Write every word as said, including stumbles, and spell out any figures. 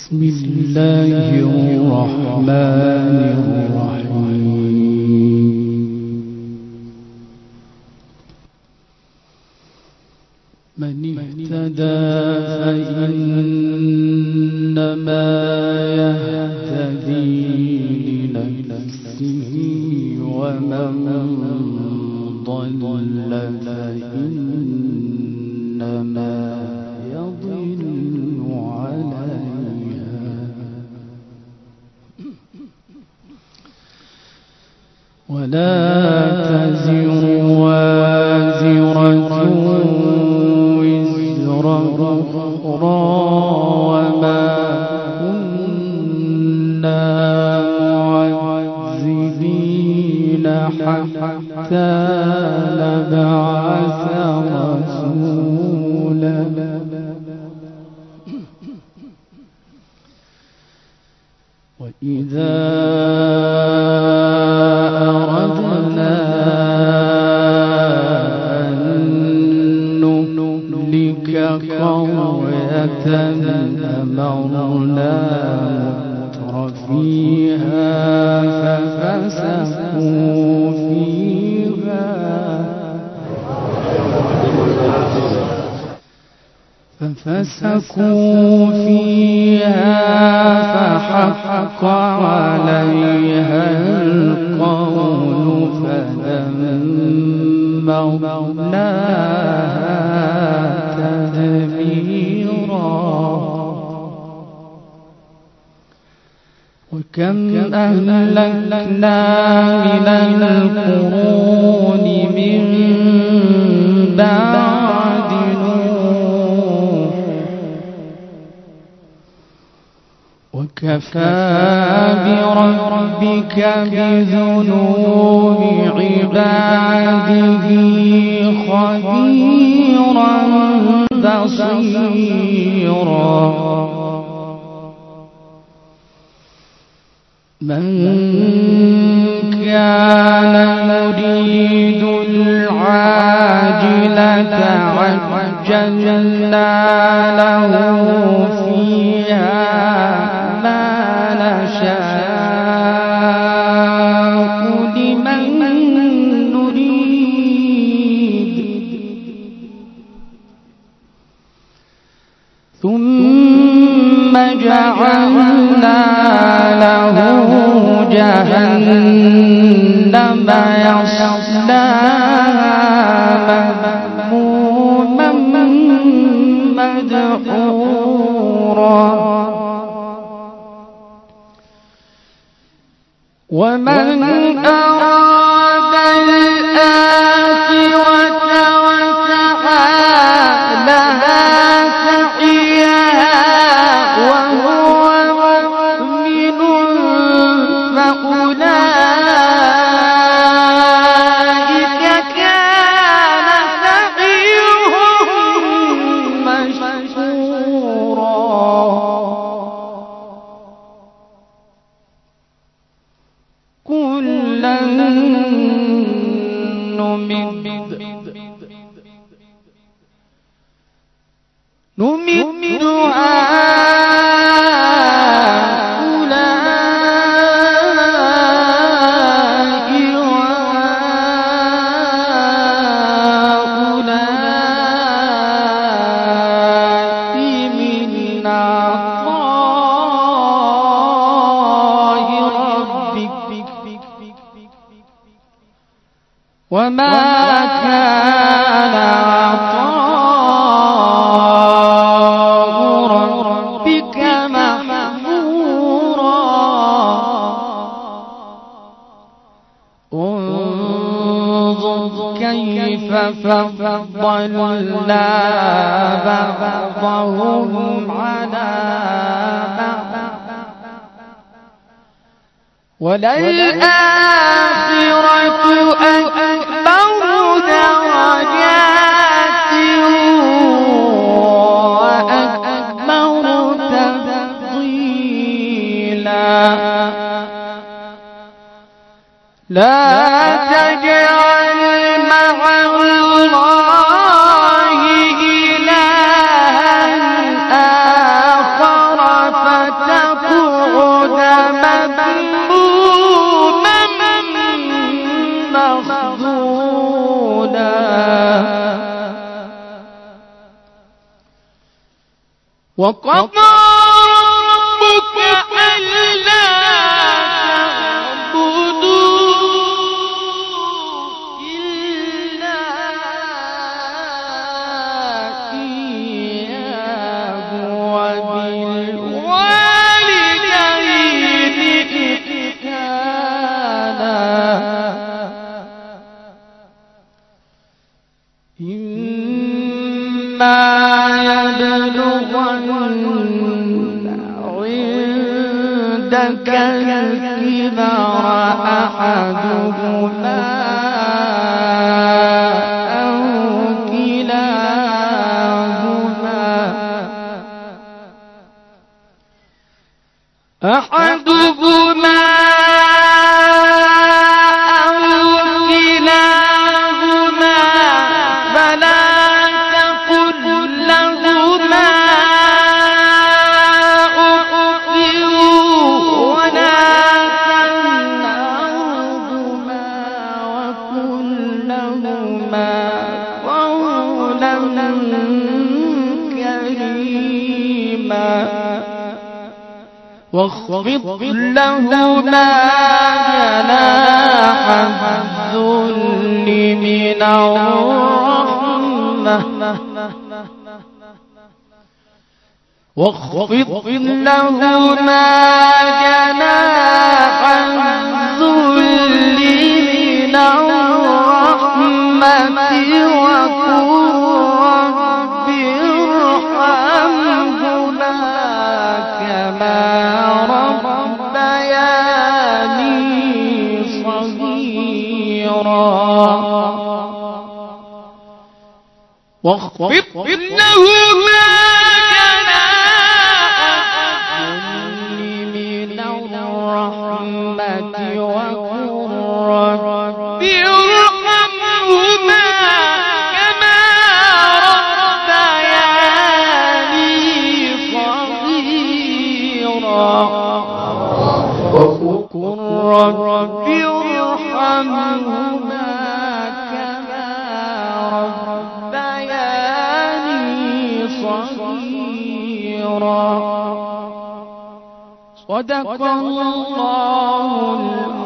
بسم الله الرحمن الرحيم. من اهتدى فإنما يهتدي لنفسه ومن ضل فإنما يضل عليها ولا تزر وازرة وزر أخرى وما كنا معذبين حتى نبعث رسولا وإذا أردنا أن نهلك قرية أمرنا مترفيها ففسقوا فيها ففسقوا فيها فحق عليها القول فدمرناها تدميرا. وكم أهلكنا من القرون من بعد نوح وكفى بربك بذنوب عباده خبيرا بصيرا. من كان يريد العاجلة عجلنا له فيها ما نشاء لمن نريد ثم جعلنا له جهنم يصلاها مذموما مدحورا. ومن أراد الآخرة وسعى لها سعيها وهو مؤمن فأولئك كان سعيهم مشكورا. كلا نمد نمد هؤلاء وهؤلاء من عطاء ربك وما كان عطاء ربك محظورا. انظر كيف فضلنا بعضهم على بعض وللآخرة أكبر درجات وأكبر تفضيلا. لا تجعل مع الله إلها آخر وقضى ربك ألا تعبدوا إلا إياه وبالوالدين إحسانا إما يبلغن عندك الكبر أحدهما أو كلاهما أحدهما أو كلاهما فلا واخفض لهما جناح الذل من الرحمة واخفض لهما جناح الذل من الرحمة وقل رب ارحمهما كما واخفض لهما جناح الذل من الرحمة وقل رب ارحمهما كما ربياني صغيرا وقل رب ارحمهما صغيرا. صدق الله